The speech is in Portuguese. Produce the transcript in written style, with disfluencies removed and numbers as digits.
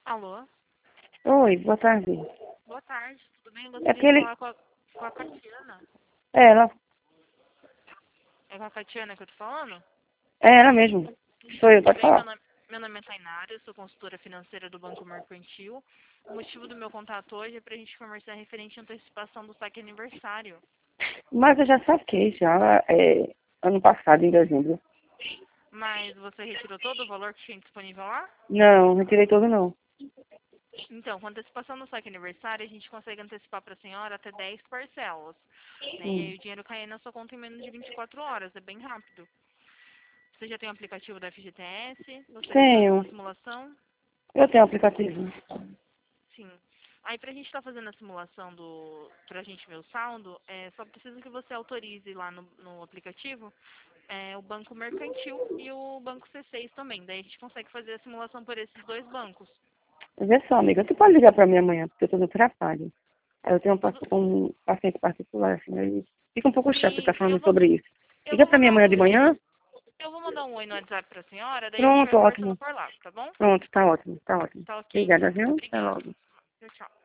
Alô? Oi, boa tarde. Boa tarde, tudo bem? Eu É gostaria aquele... de falar com a Catiana. É ela. É com a Catiana que eu tô falando? É ela mesmo. Sou eu, Tudo pode bem? falar. Meu nome é Tainara, eu sou consultora financeira do Banco Mercantil. O motivo do meu contato hoje é pra gente conversar referente à antecipação do saque aniversário. Mas eu já saquei, já, ano passado, em dezembro. Mas você retirou todo o valor que tinha disponível lá? Não, não tirei todo não. Então, com a antecipação do saque aniversário, a gente consegue antecipar para a senhora até 10 parcelas. Né? E Hum. aí o dinheiro cai na sua conta em menos de 24 horas, é bem rápido. Você já tem o aplicativo da FGTS? Gostaria de fazer uma Tenho. simulação? Eu tenho aplicativo. Sim. Aí pra gente estar fazendo a simulação pra gente ver o saldo, só preciso que você autorize lá no aplicativo o Banco Mercantil e o Banco C6 também. Daí a gente consegue fazer a simulação por esses dois bancos. Vê só, amiga, tu pode ligar pra mim amanhã, porque eu tô no trabalho. Aí eu tenho Tudo. um paciente particular, assim, aí fica um pouco chato Sim, ficar falando sobre isso. eu Liga vou pra mim mandar amanhã de manhã? eu vou mandar um oi no WhatsApp pra senhora, daí a gente vai Pronto, conversando ótimo. por lá, tá bom? Pronto, tá ótimo, tá ótimo. Tá ok, Obrigada, então. Muito viu? Até obrigada. logo. Tchau, tchau.